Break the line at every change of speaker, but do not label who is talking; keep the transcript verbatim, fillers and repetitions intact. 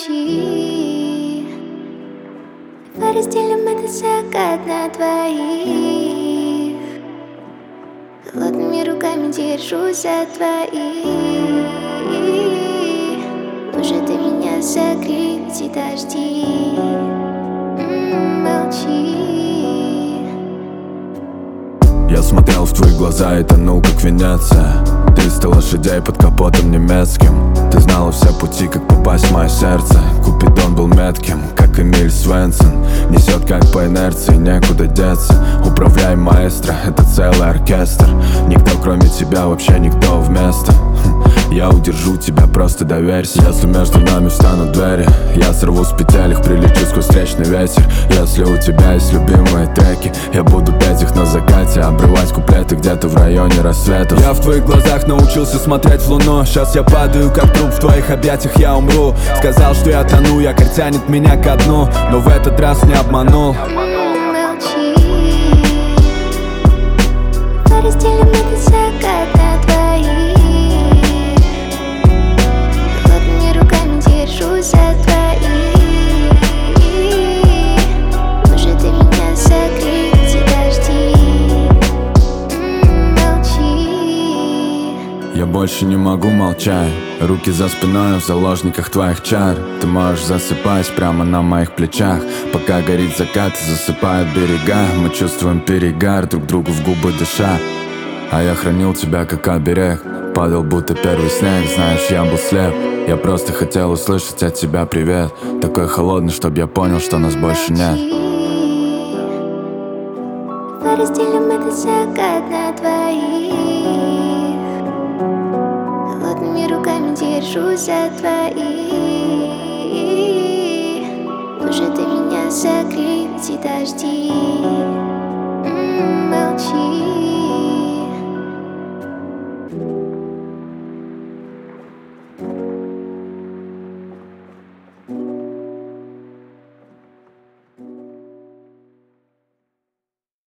молчи. Давай разделим этот закат на двоих. Холодными руками держусь за твоих. Уже ты меня согрей в эти дожди. М-м, молчи.
Я смотрел в твои глаза и тонул, как Венеция. Триста лошадей под капотом немецким. Ты знала все пути, как попасть в мое сердце. Купидон был метким, как Эмиль Свенсон. Несет как по инерции, некуда деться. Управляй, маэстро, это целый оркестр. Никто кроме тебя, вообще никто вместо. Я удержу тебя, просто доверься. Если между нами встанут двери, я сорву с петель их, прилечу сквозь встречный ветер. Если у тебя есть любимые треки, я буду петь их на закате, обрывать куплеты где-то в районе рассветов. Я в твоих глазах научился смотреть в луну. Сейчас я падаю, как труп, в твоих объятиях я умру. Сказал, что я тону, якорь тянет меня ко дну, но в этот раз не обманул.
Молчи. Давай разделим этот закат на двоих. Холодными руками держусь за твоих. Уже ты меня согрей в эти дожди. М-м, молчи.
Я больше не могу молчать. Руки за спиной в заложниках твоих чар. Ты можешь засыпать прямо на моих плечах. Пока горит закат и засыпают берега, мы чувствуем перегар, друг другу в губы дыша. А я хранил тебя как оберег. Падал будто первый снег, знаешь, я был слеп. Я просто хотел услышать от тебя привет. Такой холодный, чтоб я понял, что нас больше нет.
Давай разделим этот закат на двоих. Холодными руками держусь за твоих. Уже ты меня согрей в эти дожди. М-м, молчи.